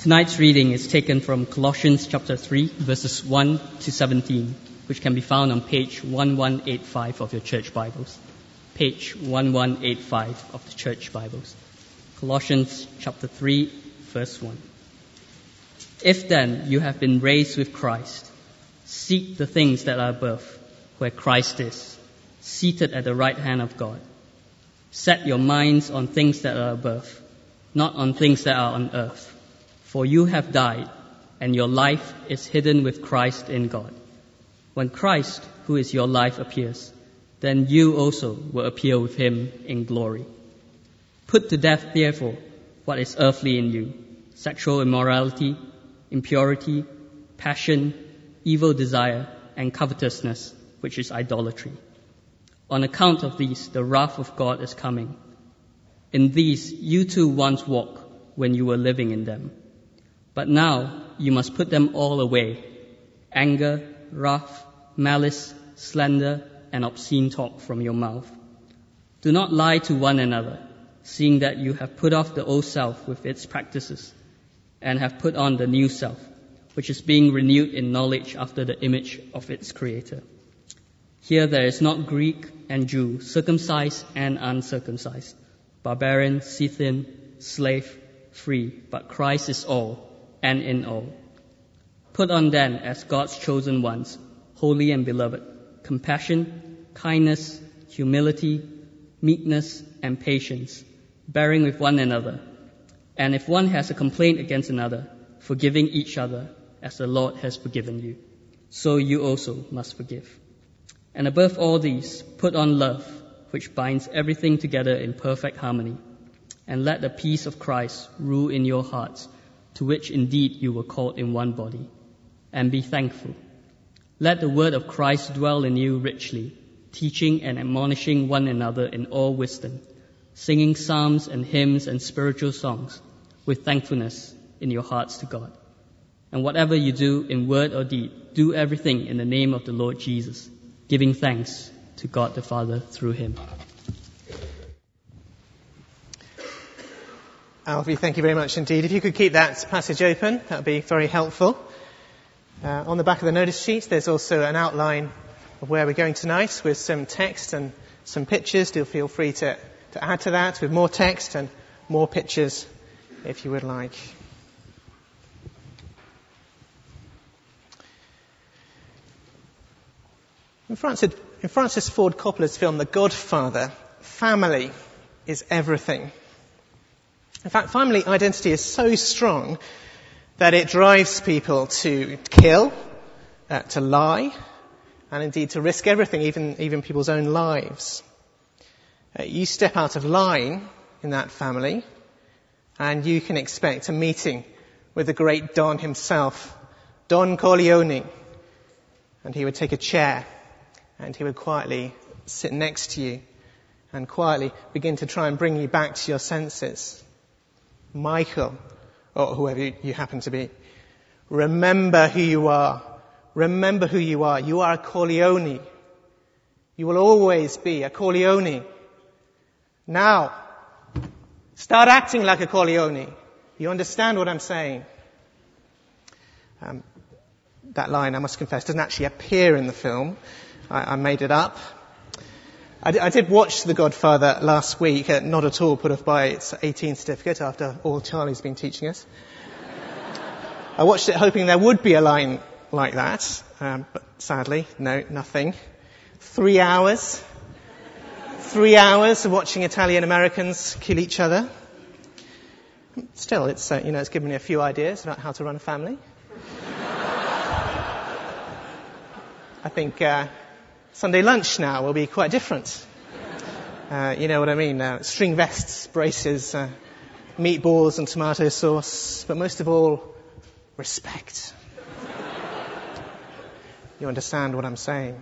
Tonight's reading is taken from Colossians chapter 3, verses 1 to 17, which can be found on page 1185 of your church Bibles. Page 1185 of the church Bibles. Colossians chapter 3, verse 1. If then you have been raised with Christ, seek the things that are above, where Christ is, seated at the right hand of God. Set your minds on things that are above, not on things that are on earth. For you have died, and your life is hidden with Christ in God. When Christ, who is your life, appears, then you also will appear with him in glory. Put to death, therefore, what is earthly in you: sexual immorality, impurity, passion, evil desire, and covetousness, which is idolatry. On account of these, the wrath of God is coming. In these you too once walked when you were living in them. But now you must put them all away: anger, wrath, malice, slander, and obscene talk from your mouth. Do not lie to one another, seeing that you have put off the old self with its practices, and have put on the new self, which is being renewed in knowledge after the image of its creator. Here there is not Greek and Jew, circumcised and uncircumcised, barbarian, Scythian, slave, free, but Christ is all and in all. Put on then, as God's chosen ones, holy and beloved, compassion, kindness, humility, meekness, and patience, bearing with one another. And if one has a complaint against another, forgiving each other, as the Lord has forgiven you, so you also must forgive. And above all these, put on love, which binds everything together in perfect harmony. And let the peace of Christ rule in your hearts, to which indeed you were called in one body. And be thankful. Let the word of Christ dwell in you richly, teaching and admonishing one another in all wisdom, singing psalms and hymns and spiritual songs, with thankfulness in your hearts to God. And whatever you do in word or deed, do everything in the name of the Lord Jesus, giving thanks to God the Father through him. Alfie, thank you very much indeed. If you could keep that passage open, that would be very helpful. On the back of the notice sheet, there's also an outline of where we're going tonight with some text and some pictures. Do feel free to add to that with more text and more pictures if you would like. In Francis Ford Coppola's film The Godfather, family is everything. In fact, family identity is so strong that it drives people to kill, to lie, and indeed to risk everything, even people's own lives. You step out of line in that family, and you can expect a meeting with the great Don himself, Don Corleone. And he would take a chair, and he would quietly sit next to you, and quietly begin to try and bring you back to your senses. Michael, or whoever you happen to be, remember who you are. Remember who you are. You are a Corleone. You will always be a Corleone. Now, start acting like a Corleone. You understand what I'm saying? That line, I must confess, doesn't actually appear in the film. I made it up. I did watch The Godfather last week, not at all put off by its 18 certificate after all Charlie's been teaching us. I watched it hoping there would be a line like that, but sadly, no, nothing. 3 hours. 3 hours of watching Italian Americans kill each other. Still, it's given me a few ideas about how to run a family. I think Sunday lunch now will be quite different. You know what I mean? String vests, braces, meatballs and tomato sauce, but most of all, respect. You understand what I'm saying?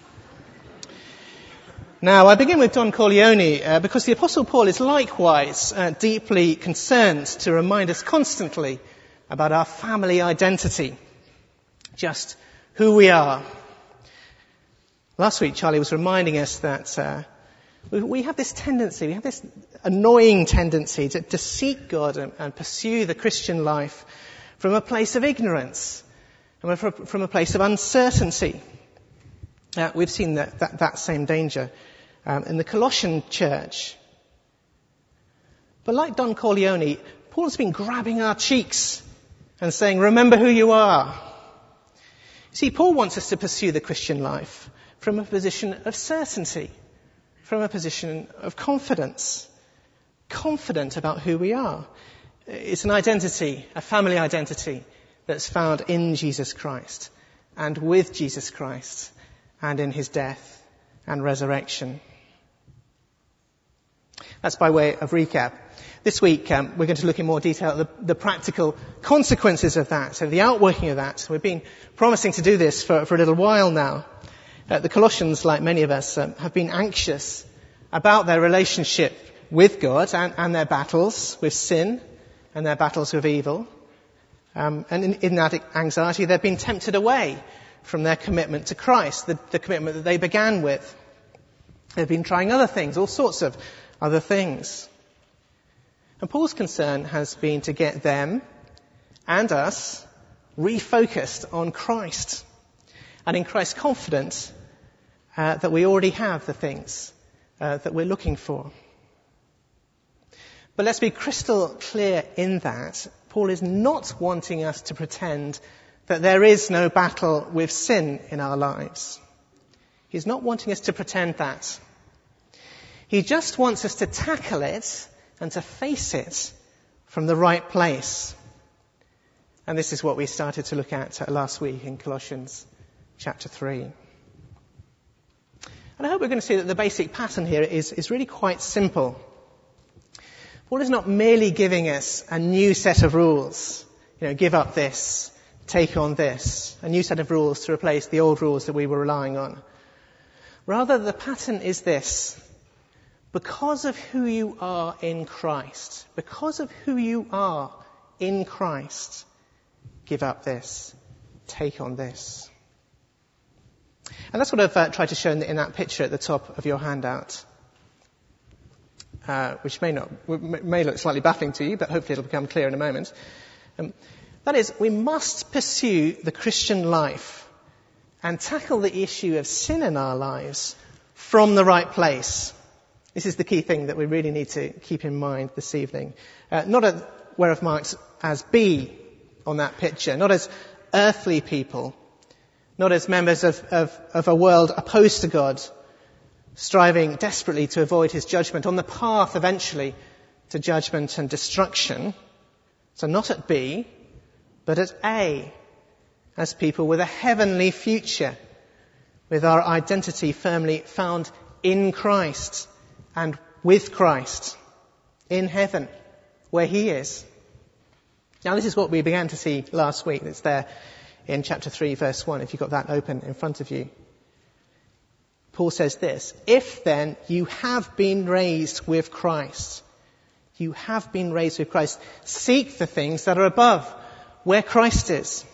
Now, I begin with Don Corleone because the Apostle Paul is likewise deeply concerned to remind us constantly about our family identity, just who we are. Last week, Charlie was reminding us that we have this tendency, we have this annoying tendency to seek God and pursue the Christian life from a place of ignorance, and from a place of uncertainty. We've seen that same danger in the Colossian church. But like Don Corleone, Paul's been grabbing our cheeks and saying, remember who you are. See, Paul wants us to pursue the Christian life from a position of certainty, from a position of confidence, confident about who we are. It's an identity, a family identity, that's found in Jesus Christ and with Jesus Christ and in his death and resurrection. That's by way of recap. This week, we're going to look in more detail at the practical consequences of that, so the outworking of that. We've been promising to do this for a little while now. The Colossians, like many of us, have been anxious about their relationship with God and their battles with sin and their battles with evil. And in that anxiety, they've been tempted away from their commitment to Christ, the commitment that they began with. They've been trying other things, all sorts of other things. And Paul's concern has been to get them and us refocused on Christ, and in Christ confident that we already have the things that we're looking for. But let's be crystal clear in that. Paul is not wanting us to pretend that there is no battle with sin in our lives. He's not wanting us to pretend that. He just wants us to tackle it and to face it from the right place. And this is what we started to look at last week in Colossians chapter 3. And I hope we're going to see that the basic pattern here is really quite simple. Paul is not merely giving us a new set of rules. Give up this, take on this. A new set of rules to replace the old rules that we were relying on. Rather, the pattern is this. Because of who you are in Christ, give up this, take on this. And that's what I've tried to show in that picture at the top of your handout, which may look slightly baffling to you, but hopefully it'll become clear in a moment. That is, we must pursue the Christian life and tackle the issue of sin in our lives from the right place. This is the key thing that we really need to keep in mind this evening. Not where I've marked as B on that picture, not as earthly people, not as members of a world opposed to God, striving desperately to avoid his judgment on the path eventually to judgment and destruction. So not at B, but at A, as people with a heavenly future, with our identity firmly found in Christ and with Christ in heaven, where he is. Now this is what we began to see last week. It's there in chapter 3, verse 1, if you've got that open in front of you. Paul says this, if then you have been raised with Christ, seek the things that are above, where Christ is.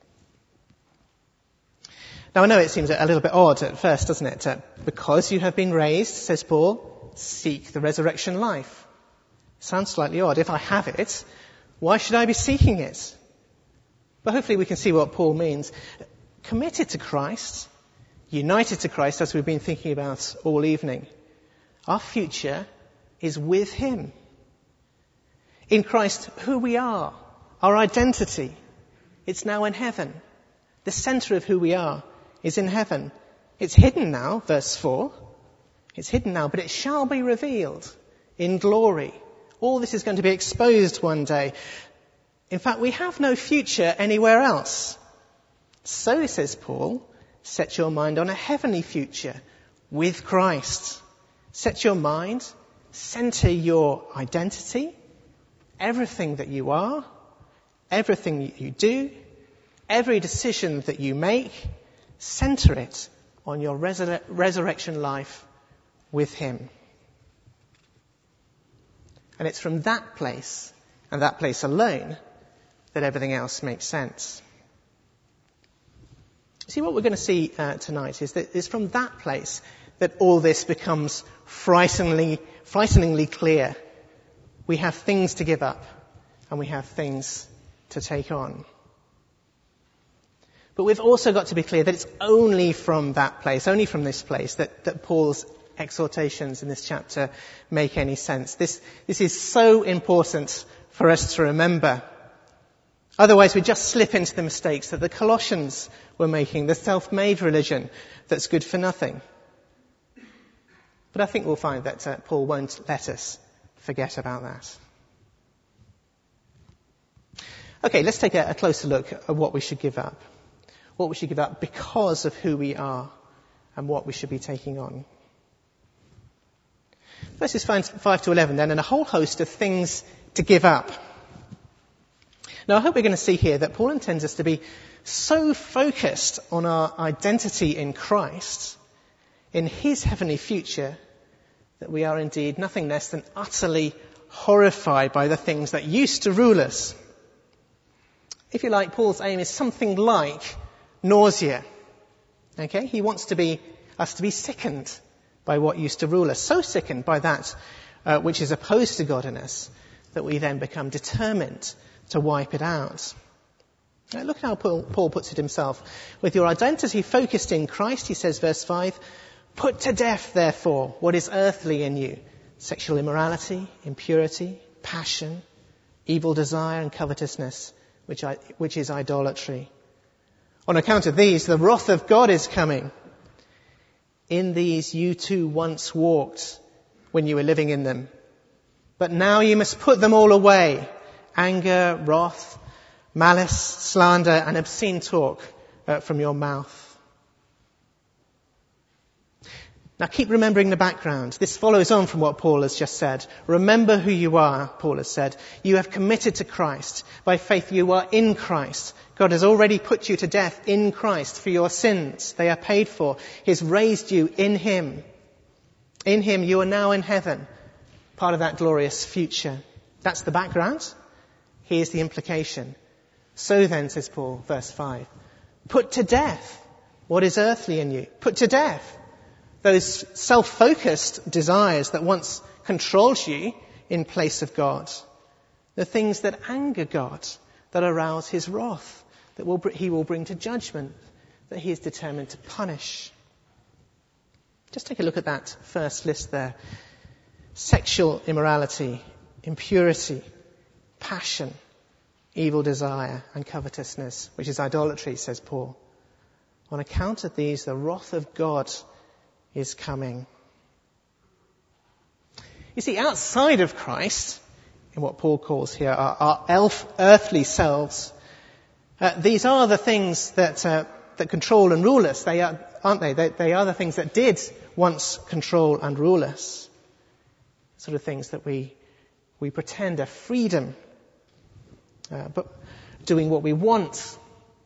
Now I know it seems a little bit odd at first, doesn't it? Because you have been raised, says Paul, seek the resurrection life. Sounds slightly odd. If I have it, why should I be seeking it? But hopefully we can see what Paul means. Committed to Christ, united to Christ, as we've been thinking about all evening. Our future is with him. In Christ, who we are, our identity, it's now in heaven. The center of who we are is in heaven. It's hidden now, verse 4. It's hidden now, but it shall be revealed in glory. All this is going to be exposed one day. In fact, we have no future anywhere else. So, says Paul, set your mind on a heavenly future with Christ. Set your mind, center your identity, everything that you are, everything that you do, every decision that you make, center it on your resurrection life with him. And it's from that place, and that place alone, that everything else makes sense. See, what we're going to see tonight is that it's from that place that all this becomes frighteningly clear. We have things to give up, and we have things to take on. But we've also got to be clear that it's only from that place, only from this place, that Paul's exhortations in this chapter make any sense. This is so important for us to remember. Otherwise we just slip into the mistakes that the Colossians were making, the self-made religion that's good for nothing. But I think we'll find that Paul won't let us forget about that. Okay, let's take a closer look at what we should give up. What we should give up because of who we are and what we should be taking on. Verses 5 to 11 then, and a whole host of things to give up. Now I hope we're going to see here that Paul intends us to be so focused on our identity in Christ, in his heavenly future, that we are indeed nothing less than utterly horrified by the things that used to rule us. If you like, Paul's aim is something like nausea. Okay? He wants us to be sickened by what used to rule us. So sickened by that which is opposed to God in us that we then become determined to wipe it out. Now, look how Paul puts it himself. With your identity focused in Christ, he says, verse 5, put to death, therefore, what is earthly in you. Sexual immorality, impurity, passion, evil desire and covetousness, which is idolatry. On account of these, the wrath of God is coming. In these you too once walked when you were living in them. But now you must put them all away. Anger, wrath, malice, slander, and obscene talk from your mouth. Now keep remembering the background. This follows on from what Paul has just said. Remember who you are, Paul has said. You have committed to Christ. By faith you are in Christ. God has already put you to death in Christ for your sins. They are paid for. He has raised you in him. In him you are now in heaven. Part of that glorious future. That's the background. Here's the implication. So then, says Paul, verse 5, put to death what is earthly in you. Put to death those self-focused desires that once controlled you in place of God. The things that anger God, that arouse his wrath, that he will bring to judgment, that he is determined to punish. Just take a look at that first list there. Sexual immorality, impurity, passion, evil desire, and covetousness, which is idolatry, says Paul. On account of these, the wrath of God is coming. You see, outside of Christ, in what Paul calls here our earthly selves, these are the things that control and rule us. They are, aren't they? They are the things that did once control and rule us. Sort of things that we pretend are freedom, but doing what we want.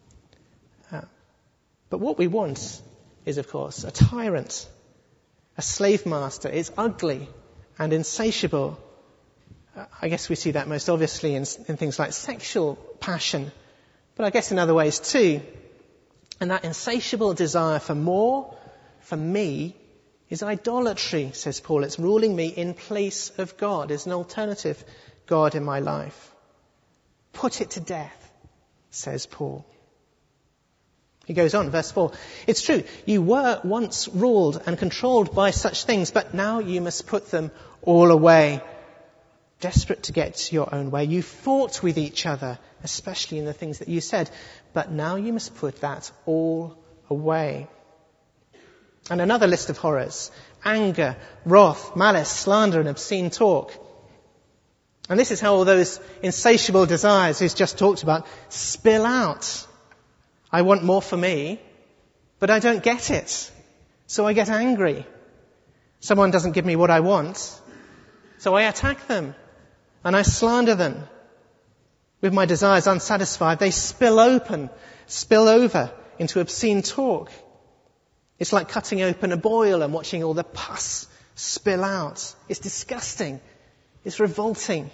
But what we want is, of course, a tyrant, a slave master. It's ugly and insatiable. I guess we see that most obviously in things like sexual passion, but I guess in other ways too. And that insatiable desire for more, for me, is idolatry, says Paul. It's ruling me in place of God. It's an alternative God in my life. Put it to death, says Paul. He goes on, verse 4. It's true, you were once ruled and controlled by such things, but now you must put them all away. Desperate to get your own way, you fought with each other, especially in the things that you said, but now you must put that all away. And another list of horrors: anger, wrath, malice, slander, and obscene talk. And this is how all those insatiable desires he's just talked about spill out. I want more for me, but I don't get it. So I get angry. Someone doesn't give me what I want, so I attack them and I slander them. With my desires unsatisfied, they spill over into obscene talk. It's like cutting open a boil and watching all the pus spill out. It's disgusting. It's revolting.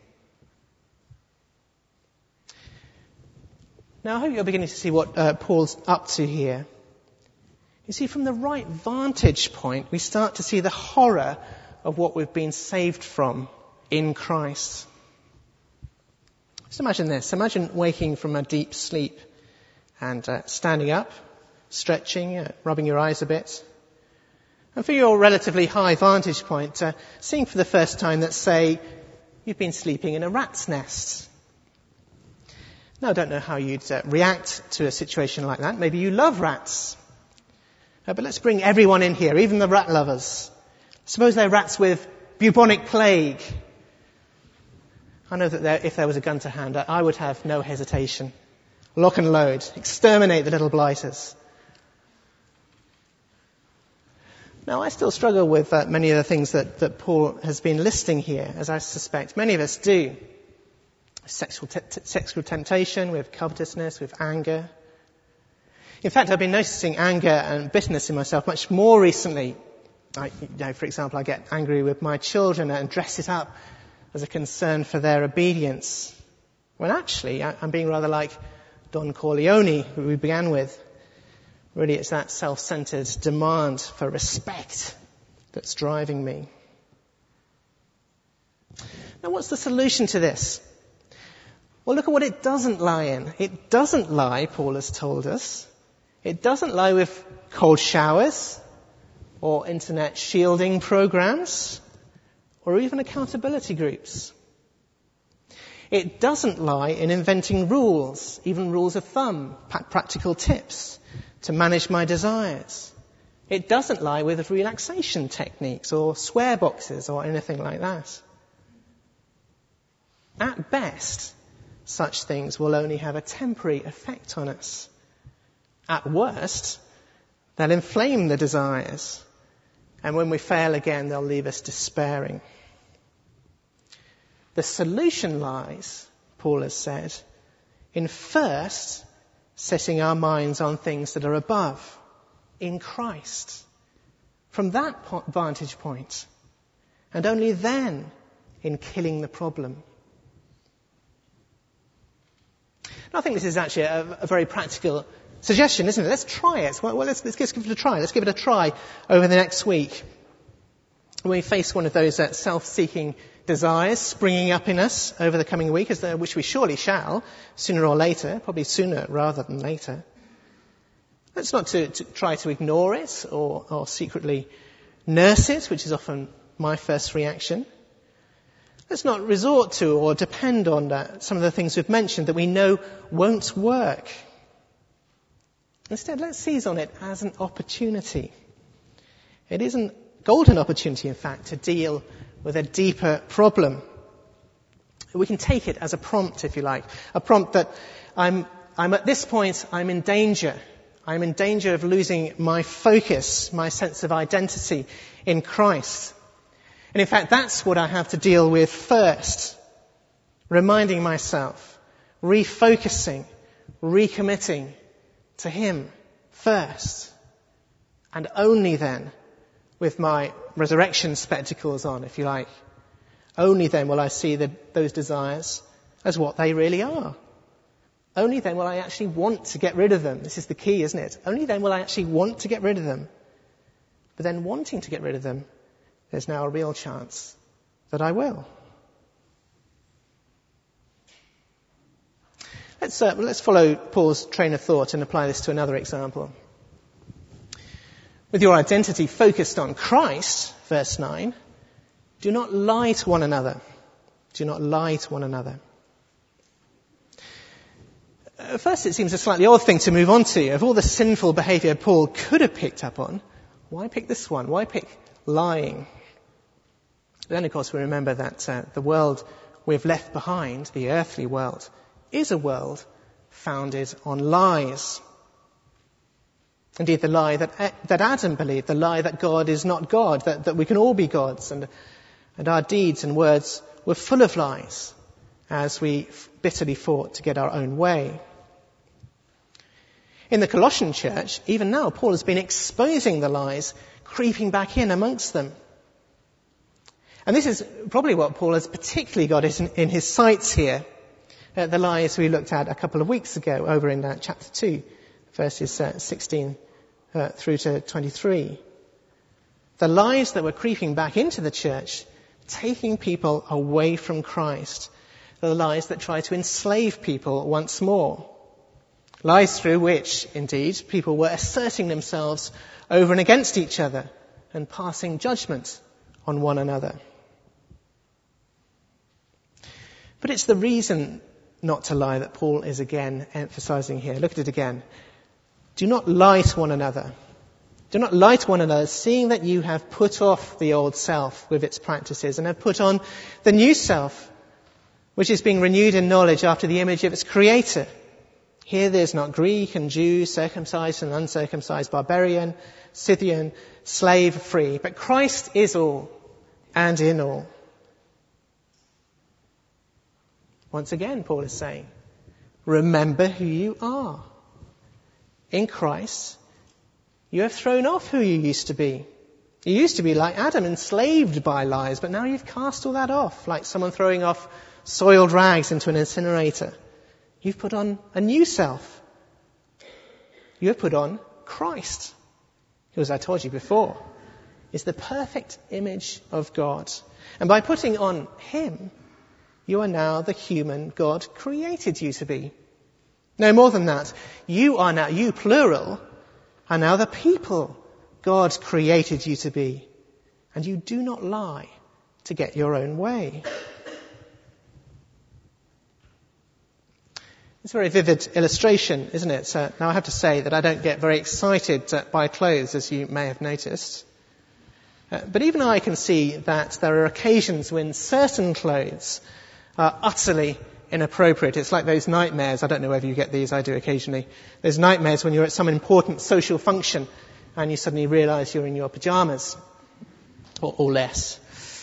Now, I hope you're beginning to see what Paul's up to here. You see, from the right vantage point, we start to see the horror of what we've been saved from in Christ. Just imagine this. Imagine waking from a deep sleep and standing up, stretching, rubbing your eyes a bit. And for your relatively high vantage point, seeing for the first time that, say, you've been sleeping in a rat's nest. Now, I don't know how you'd react to a situation like that. Maybe you love rats. But let's bring everyone in here, even the rat lovers. Suppose they're rats with bubonic plague. I know that if there was a gun to hand, I would have no hesitation. Lock and load. Exterminate the little blighters. Now, I still struggle with many of the things that Paul has been listing here, as I suspect many of us do. Sexual temptation, with covetousness, with anger. In fact, I've been noticing anger and bitterness in myself much more recently. For example, I get angry with my children and dress it up as a concern for their obedience. When actually, I'm being rather like Don Corleone, who we began with. Really, it's that self-centered demand for respect that's driving me. Now, what's the solution to this? Well, look at what it doesn't lie in. It doesn't lie, Paul has told us. It doesn't lie with cold showers or internet shielding programs or even accountability groups. It doesn't lie in inventing rules, even rules of thumb, practical tips to manage my desires. It doesn't lie with relaxation techniques or swear boxes or anything like that. At best, such things will only have a temporary effect on us. At worst, they'll inflame the desires. And when we fail again, they'll leave us despairing. The solution lies, Paul has said, in first setting our minds on things that are above, in Christ. From that vantage point. And only then in killing the problem. I think this is actually a very practical suggestion, isn't it? Let's try it. Well, let's give it a try. Let's give it a try over the next week. When we face one of those self-seeking desires springing up in us over the coming week, which we surely shall, sooner or later, probably sooner rather than later. Let's not to try to ignore it or secretly nurse it, which is often my first reaction. Let's not resort to or depend on some of the things we've mentioned that we know won't work. Instead, let's seize on it as an opportunity. It is a golden opportunity, in fact, to deal with a deeper problem. We can take it as a prompt, if you like. A prompt that I'm at this point, I'm in danger. I'm in danger of losing my focus, my sense of identity in Christ. And in fact, that's what I have to deal with first. Reminding myself, refocusing, recommitting to Him first. And only then, with my resurrection spectacles on, if you like, only then will I see those desires as what they really are. Only then will I actually want to get rid of them. This is the key, isn't it? Only then will I actually want to get rid of them. But then wanting to get rid of them, there's now a real chance that I will. Let's follow Paul's train of thought and apply this to another example. With your identity focused on Christ, verse 9, do not lie to one another. Do not lie to one another. At first it seems a slightly odd thing to move on to. Of all the sinful behaviour Paul could have picked up on, why pick this one? Why pick lying? Then, of course, we remember that the world we've left behind, the earthly world, is a world founded on lies. Indeed, the lie that Adam believed, the lie that God is not God, that we can all be gods, and our deeds and words were full of lies as we bitterly fought to get our own way. In the Colossian church, even now, Paul has been exposing the lies creeping back in amongst them. And this is probably what Paul has particularly got in his sights here. The lies we looked at a couple of weeks ago over in chapter 2, verses 16 through to 23. The lies that were creeping back into the church, taking people away from Christ, the lies that try to enslave people once more. Lies through which, indeed, people were asserting themselves over and against each other and passing judgment on one another. But it's the reason not to lie that Paul is again emphasizing here. Look at it again. Do not lie to one another. Do not lie to one another, seeing that you have put off the old self with its practices and have put on the new self, which is being renewed in knowledge after the image of its creator. Here there's not Greek and Jew, circumcised and uncircumcised, barbarian, Scythian, slave, free, but Christ is all and in all. Once again, Paul is saying, remember who you are. In Christ, you have thrown off who you used to be. You used to be like Adam, enslaved by lies, but now you've cast all that off, like someone throwing off soiled rags into an incinerator. You've put on a new self. You have put on Christ, who, as I told you before, is the perfect image of God. And by putting on him, you are now the human God created you to be. No more than that. You are now, you plural, are now the people God created you to be. And you do not lie to get your own way. It's a very vivid illustration, isn't it? Now I have to say that I don't get very excited by clothes, as you may have noticed. But even I can see that there are occasions when certain clothes are utterly inappropriate. It's like those nightmares. I don't know whether you get these. I do occasionally. Those nightmares when you're at some important social function and you suddenly realise you're in your pyjamas. Or less.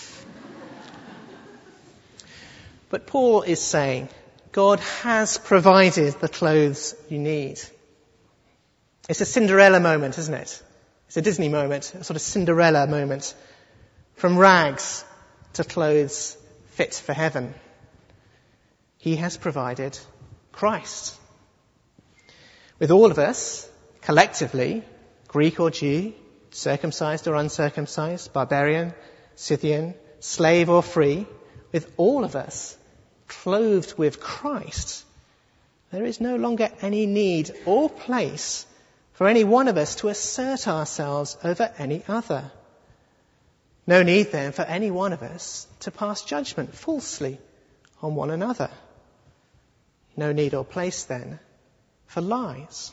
But Paul is saying, God has provided the clothes you need. It's a Cinderella moment, isn't it? It's a Disney moment, a sort of Cinderella moment. From rags to clothes fit for heaven. He has provided Christ. With all of us, collectively, Greek or Jew, circumcised or uncircumcised, barbarian, Scythian, slave or free, with all of us clothed with Christ, there is no longer any need or place for any one of us to assert ourselves over any other. No need then for any one of us to pass judgment falsely on one another. No need or place then for lies.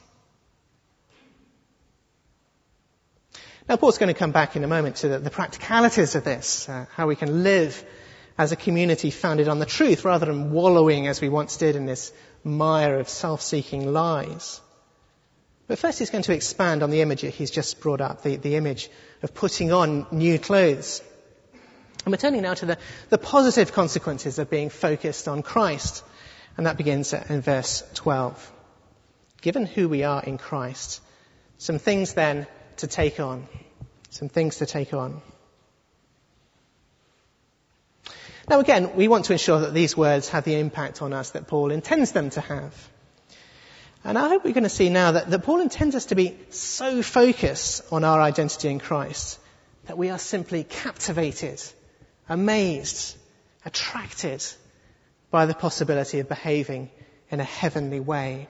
Now Paul's going to come back in a moment to the practicalities of this, how we can live as a community founded on the truth rather than wallowing as we once did in this mire of self-seeking lies. But first he's going to expand on the image he's just brought up, the image of putting on new clothes. And we're turning now to the positive consequences of being focused on Christ. And that begins in verse 12. Given who we are in Christ, some things then to take on. Some things to take on. Now again, we want to ensure that these words have the impact on us that Paul intends them to have. And I hope we're going to see now that Paul intends us to be so focused on our identity in Christ that we are simply captivated, amazed, attracted by the possibility of behaving in a heavenly way.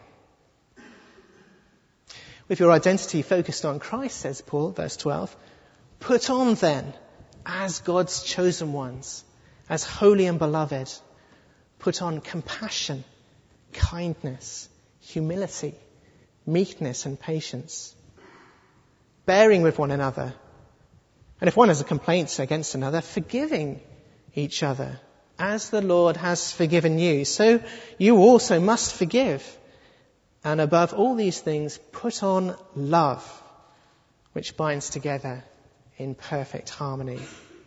With your identity focused on Christ, says Paul, verse 12, put on then, as God's chosen ones, as holy and beloved, put on compassion, kindness, humility, meekness and patience, bearing with one another, and if one has a complaint against another, forgiving each other. As the Lord has forgiven you, so you also must forgive. And above all these things, put on love, which binds together in perfect harmony.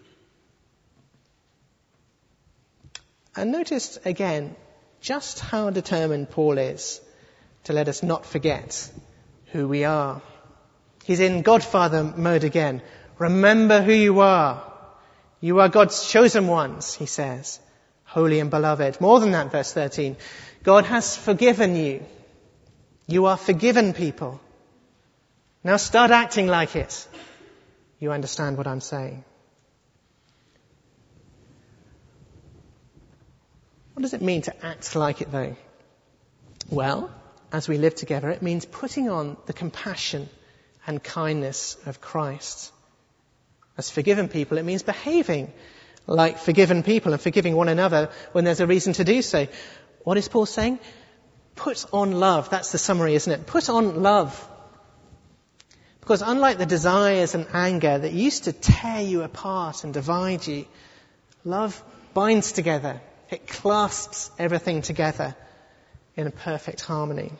And notice again just how determined Paul is to let us not forget who we are. He's in Godfather mode again. Remember who you are. You are God's chosen ones, he says, holy and beloved. More than that, verse 13. God has forgiven you. You are forgiven people. Now start acting like it. You understand what I'm saying. What does it mean to act like it, though? Well, as we live together, it means putting on the compassion and kindness of Christ. As forgiven people, it means behaving like forgiven people and forgiving one another when there's a reason to do so. What is Paul saying? Put on love. That's the summary, isn't it? Put on love. Because unlike the desires and anger that used to tear you apart and divide you, love binds together. It clasps everything together in a perfect harmony.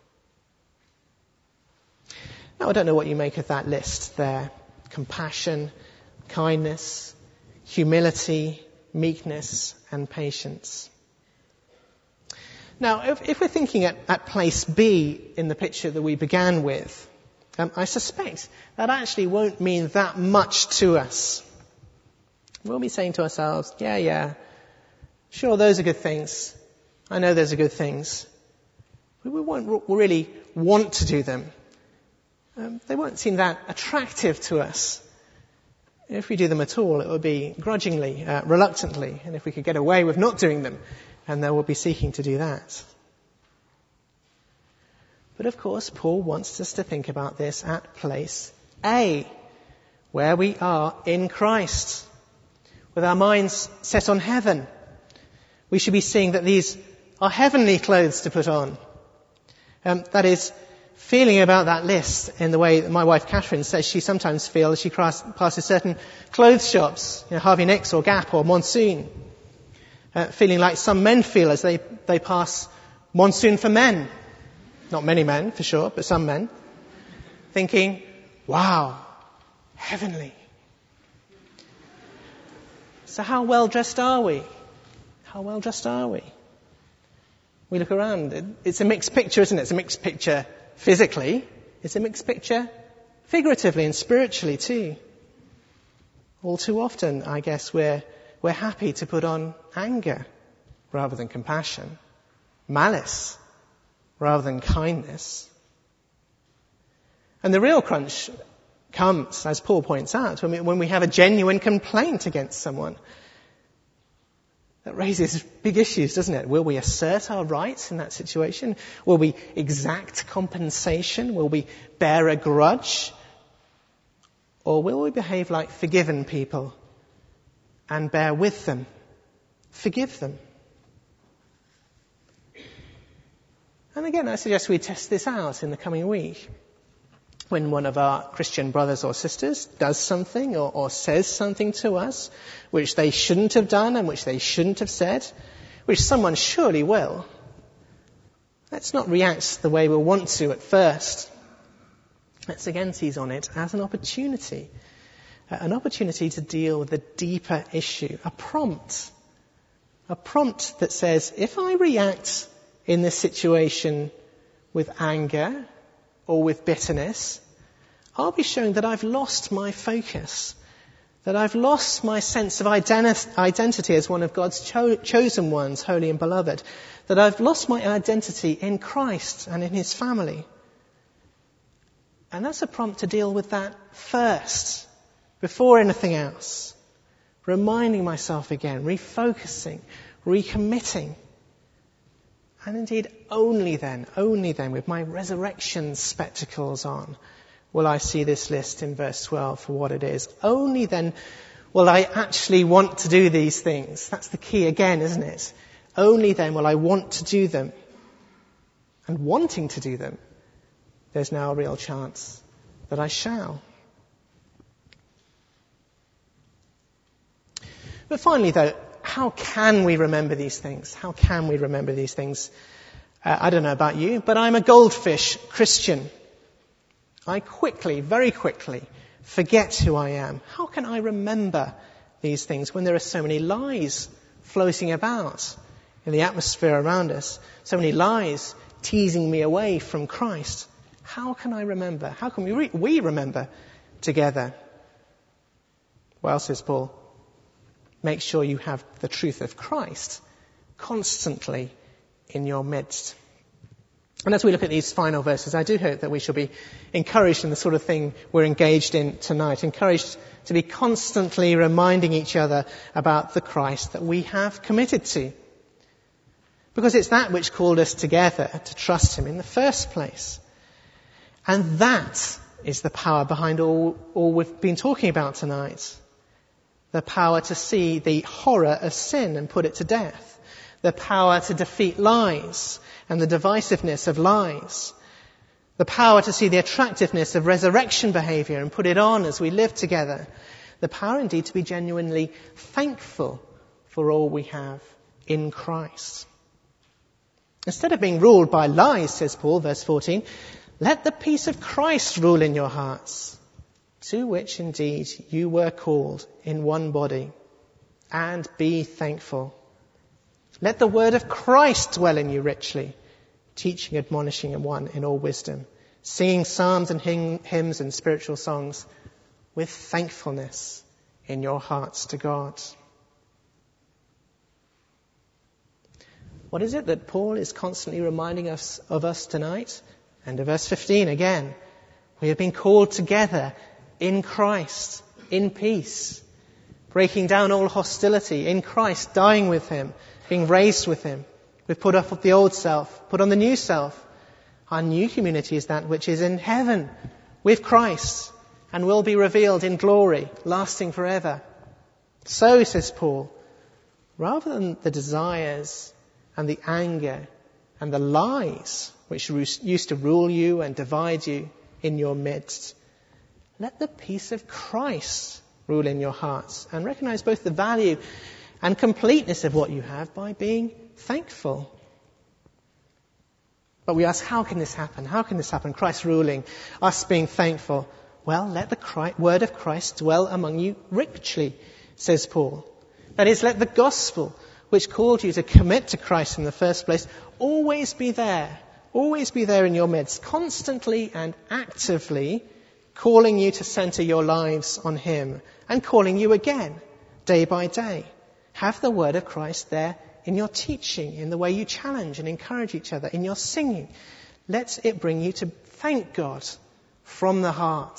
Now, I don't know what you make of that list there. Compassion, kindness, humility, meekness, and patience. Now, if we're thinking at place B in the picture that we began with, I suspect that actually won't mean that much to us. We'll be saying to ourselves, yeah, sure, those are good things. I know those are good things. But we won't really want to do them. They won't seem that attractive to us. If we do them at all, it will be grudgingly, reluctantly, and if we could get away with not doing them, and then we'll be seeking to do that. But of course, Paul wants us to think about this at place A, where we are in Christ, with our minds set on heaven. We should be seeing that these are heavenly clothes to put on. That is, feeling about that list in the way that my wife Catherine says she sometimes feels as she passes certain clothes shops, Harvey Nicks or Gap or Monsoon. Feeling like some men feel as they pass Monsoon for men. Not many men, for sure, but some men. Thinking, wow, heavenly. So how well dressed are we? How well dressed are we? We look around. It's a mixed picture, isn't it? It's a mixed picture physically. It's a mixed picture figuratively and spiritually too. All too often, I guess, we're happy to put on anger rather than compassion, malice rather than kindness. And the real crunch comes, as Paul points out, when we have a genuine complaint against someone. That raises big issues, doesn't it? Will we assert our rights in that situation? Will we exact compensation? Will we bear a grudge? Or will we behave like forgiven people and bear with them? Forgive them. And again, I suggest we test this out in the coming week. When one of our Christian brothers or sisters does something or says something to us which they shouldn't have done and which they shouldn't have said, which someone surely will, let's not react the way we'll want to at first. Let's again seize on it as an opportunity to deal with a deeper issue, a prompt that says, if I react in this situation with anger or with bitterness, I'll be showing that I've lost my focus, that I've lost my sense of identity as one of God's chosen ones, holy and beloved, that I've lost my identity in Christ and in His family. And that's a prompt to deal with that first, before anything else. Reminding myself again, refocusing, recommitting. And indeed, only then, with my resurrection spectacles on, will I see this list in verse 12 for what it is. Only then will I actually want to do these things. That's the key again, isn't it? Only then will I want to do them. And wanting to do them, there's now a real chance that I shall. But finally, though, how can we remember these things? How can we remember these things? I don't know about you, but I'm a goldfish Christian. I very quickly forget who I am. How can I remember these things when there are so many lies floating about in the atmosphere around us? So many lies teasing me away from Christ. How can I remember? How can we remember together? Well, says Paul, make sure you have the truth of Christ constantly in your midst. And as we look at these final verses, I do hope that we shall be encouraged in the sort of thing we're engaged in tonight, encouraged to be constantly reminding each other about the Christ that we have committed to. Because it's that which called us together to trust him in the first place. And that is the power behind all we've been talking about tonight. The power to see the horror of sin and put it to death. The power to defeat lies and the divisiveness of lies. The power to see the attractiveness of resurrection behaviour and put it on as we live together. The power indeed to be genuinely thankful for all we have in Christ. Instead of being ruled by lies, says Paul, verse 14, let the peace of Christ rule in your hearts, to which indeed you were called in one body, and be thankful. Let the word of Christ dwell in you richly, teaching, admonishing one in all wisdom, singing psalms and hymns and spiritual songs with thankfulness in your hearts to God. What is it that Paul is constantly reminding us of tonight? And of verse 15 again. We have been called together in Christ, in peace, breaking down all hostility, in Christ, dying with him, being raised with him. We've put off the old self, put on the new self. Our new community is that which is in heaven with Christ and will be revealed in glory, lasting forever. So, says Paul, rather than the desires and the anger and the lies which used to rule you and divide you in your midst, let the peace of Christ rule in your hearts and recognize both the value and completeness of what you have by being thankful. But we ask, how can this happen? How can this happen? Christ ruling, us being thankful. Well, let the word of Christ dwell among you richly, says Paul. That is, let the gospel, which called you to commit to Christ in the first place, always be there in your midst, constantly and actively calling you to center your lives on him and calling you again, day by day. Have the word of Christ there in your teaching, in the way you challenge and encourage each other, in your singing. Let it bring you to thank God from the heart.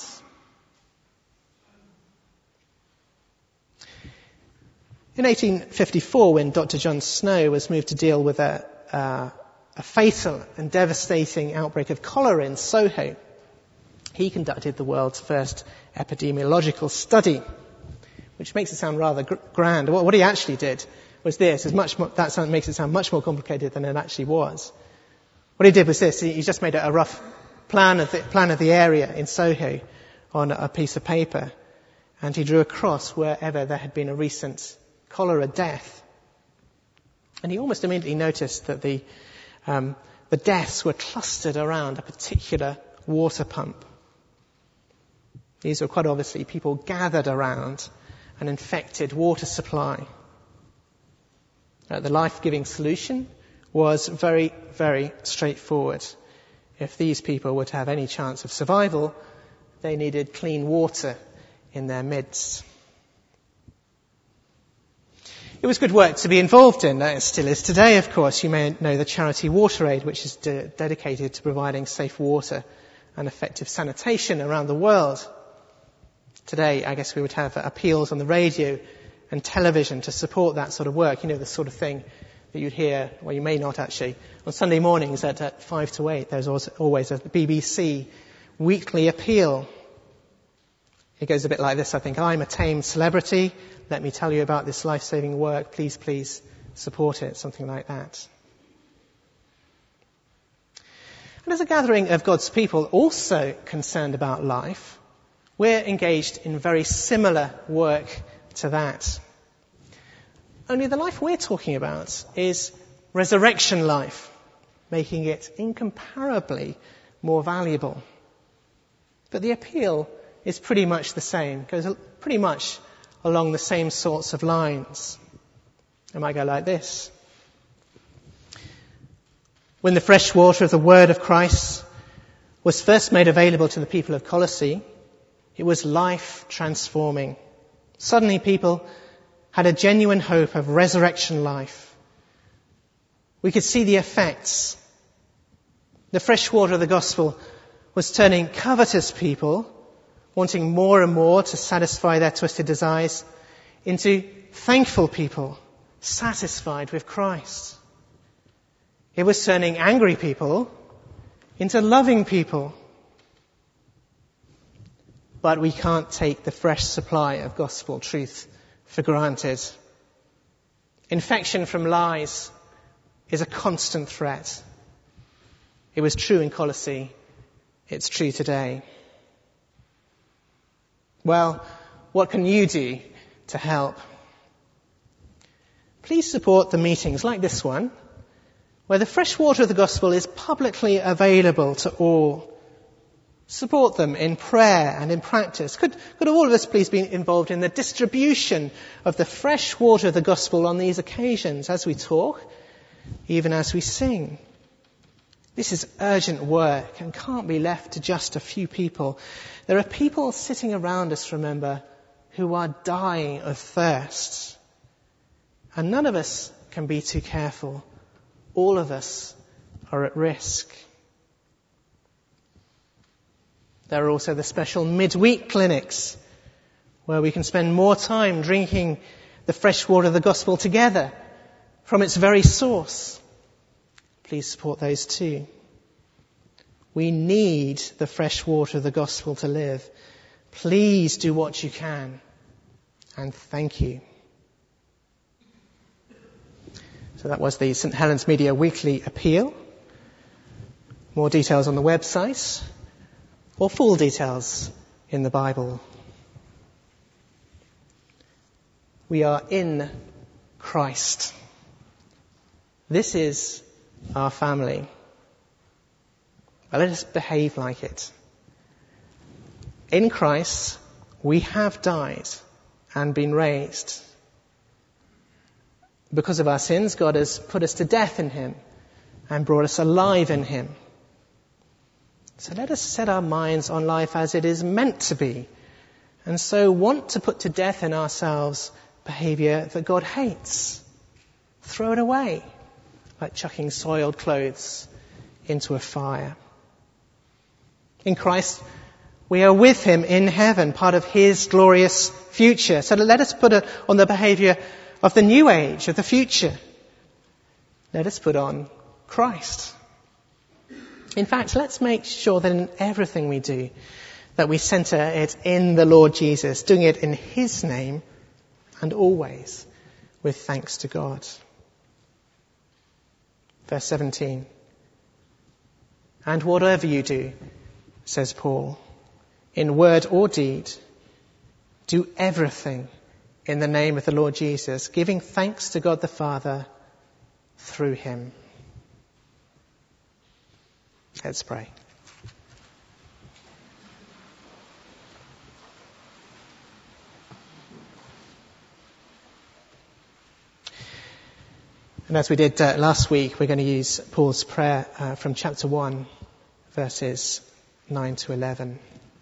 In 1854, when Dr. John Snow was moved to deal with a fatal and devastating outbreak of cholera in Soho, he conducted the world's first epidemiological study, which makes it sound rather grand. What he actually did was this. That makes it sound much more complicated than it actually was. What he did was this. He just made a rough plan of the area in Soho on a piece of paper, and he drew a cross wherever there had been a recent cholera death. And he almost immediately noticed that the deaths were clustered around a particular water pump. These were quite obviously people gathered around an infected water supply. The life-giving solution was very, very straightforward. If these people were to have any chance of survival, they needed clean water in their midst. It was good work to be involved in. It still is today, of course. You may know the charity WaterAid, which is dedicated to providing safe water and effective sanitation around the world. Today, I guess we would have appeals on the radio and television to support that sort of work. You know, the sort of thing that you'd hear, well, you may not actually. On Sunday mornings at 5 to 8, there's always a BBC weekly appeal. It goes a bit like this, I think. I'm a tamed celebrity. Let me tell you about this life-saving work. Please, please support it. Something like that. And as a gathering of God's people also concerned about life, we're engaged in very similar work to that. Only the life we're talking about is resurrection life, making it incomparably more valuable. But the appeal is pretty much the same, goes pretty much along the same sorts of lines. It might go like this. When the fresh water of the word of Christ was first made available to the people of Colossae, it was life transforming. Suddenly people had a genuine hope of resurrection life. We could see the effects. The fresh water of the gospel was turning covetous people, wanting more and more to satisfy their twisted desires, into thankful people, satisfied with Christ. It was turning angry people into loving people. But we can't take the fresh supply of gospel truth for granted. Infection from lies is a constant threat. It was true in Colossae. It's true today. Well, what can you do to help? Please support the meetings like this one, where the fresh water of the gospel is publicly available to all. Support them in prayer and in practice. Could all of us please be involved in the distribution of the fresh water of the gospel on these occasions as we talk, even as we sing? This is urgent work and can't be left to just a few people. There are people sitting around us, remember, who are dying of thirst. And none of us can be too careful. All of us are at risk. There are also the special midweek clinics where we can spend more time drinking the fresh water of the gospel together from its very source. Please support those too. We need the fresh water of the gospel to live. Please do what you can. And thank you. So that was the St. Helens Media Weekly Appeal. More details on the website, or full details in the Bible. We are in Christ. This is our family. But let us behave like it. In Christ, we have died and been raised. Because of our sins, God has put us to death in Him and brought us alive in Him. So let us set our minds on life as it is meant to be, and so want to put to death in ourselves behaviour that God hates. Throw it away, like chucking soiled clothes into a fire. In Christ, we are with Him in heaven, part of His glorious future. So let us put on the behaviour of the new age, of the future. Let us put on Christ. In fact, let's make sure that in everything we do, that we centre it in the Lord Jesus, doing it in His name and always with thanks to God. Verse 17. And whatever you do, says Paul, in word or deed, do everything in the name of the Lord Jesus, giving thanks to God the Father through Him. Let's pray. And as we did last week, we're going to use Paul's prayer from chapter 1, verses 9 to 11.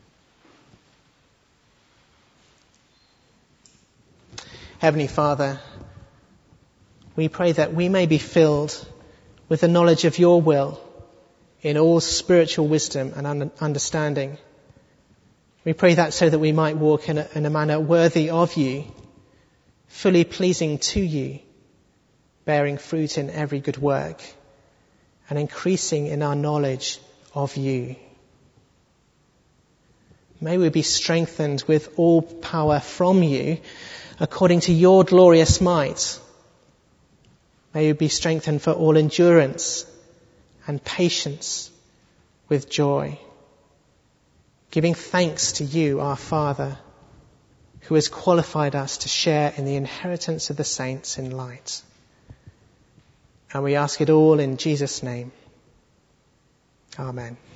Heavenly Father, we pray that we may be filled with the knowledge of Your will in all spiritual wisdom and understanding. We pray that so that we might walk in a manner worthy of You, fully pleasing to You, bearing fruit in every good work, and increasing in our knowledge of You. May we be strengthened with all power from You, according to Your glorious might. May we be strengthened for all endurance and patience with joy, giving thanks to You, our Father, who has qualified us to share in the inheritance of the saints in light. And we ask it all in Jesus' name. Amen.